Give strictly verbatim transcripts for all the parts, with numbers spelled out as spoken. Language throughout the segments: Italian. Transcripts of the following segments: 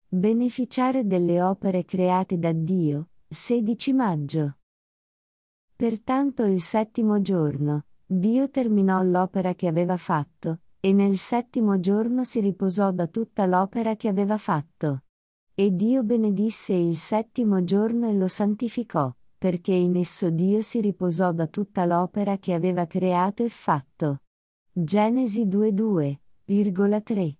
Beneficiare delle opere create da Dio, sedici maggio. Pertanto il settimo giorno, Dio terminò l'opera che aveva fatto, e nel settimo giorno si riposò da tutta l'opera che aveva fatto. E Dio benedisse il settimo giorno e lo santificò, perché in esso Dio si riposò da tutta l'opera che aveva creato e fatto. Genesi due due, tre.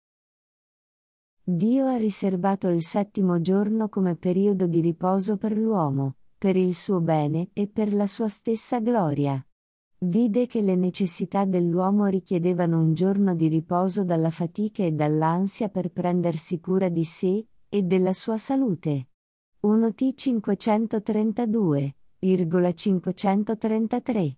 Dio ha riservato il settimo giorno come periodo di riposo per l'uomo, per il suo bene e per la sua stessa gloria. Vide che le necessità dell'uomo richiedevano un giorno di riposo dalla fatica e dall'ansia per prendersi cura di sé e della sua salute. uno T cinquecentotrentadue, cinquecentotrentatré.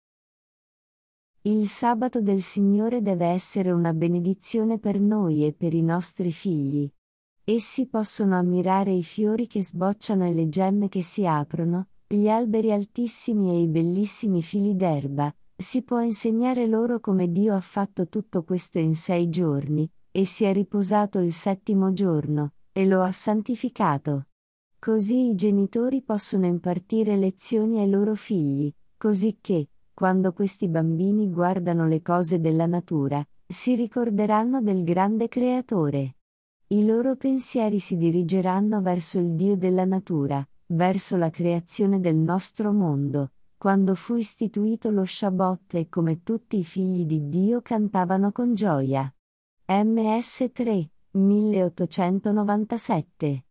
Il sabato del Signore deve essere una benedizione per noi e per i nostri figli. Essi possono ammirare i fiori che sbocciano e le gemme che si aprono, gli alberi altissimi e i bellissimi fili d'erba. Si può insegnare loro come Dio ha fatto tutto questo in sei giorni, e si è riposato il settimo giorno, e lo ha santificato. Così i genitori possono impartire lezioni ai loro figli, così che, quando questi bambini guardano le cose della natura, si ricorderanno del grande Creatore. I loro pensieri si dirigeranno verso il Dio della natura, verso la creazione del nostro mondo, quando fu istituito lo Shabbat e come tutti i figli di Dio cantavano con gioia. M S tre, milleottocentonovantasette.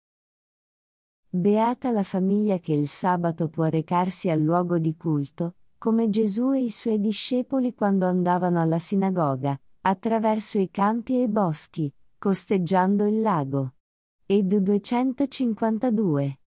Beata la famiglia che il sabato può recarsi al luogo di culto, come Gesù e i suoi discepoli quando andavano alla sinagoga, attraverso i campi e i boschi, costeggiando il lago. Ed duecentocinquantadue.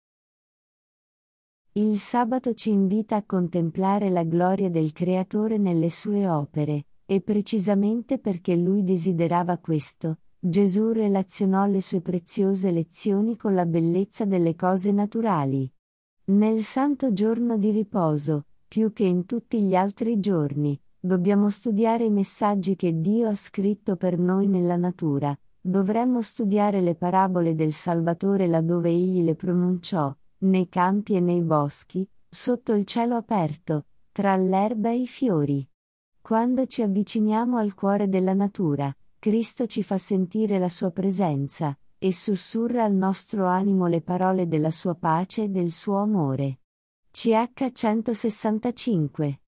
Il sabato ci invita a contemplare la gloria del Creatore nelle sue opere, e precisamente perché Lui desiderava questo, Gesù relazionò le sue preziose lezioni con la bellezza delle cose naturali. Nel santo giorno di riposo, più che in tutti gli altri giorni, dobbiamo studiare i messaggi che Dio ha scritto per noi nella natura. Dovremmo studiare le parabole del Salvatore laddove Egli le pronunciò, nei campi e nei boschi, sotto il cielo aperto, tra l'erba e i fiori. Quando ci avviciniamo al cuore della natura, Cristo ci fa sentire la sua presenza, e sussurra al nostro animo le parole della sua pace e del suo amore. C H centosessantacinque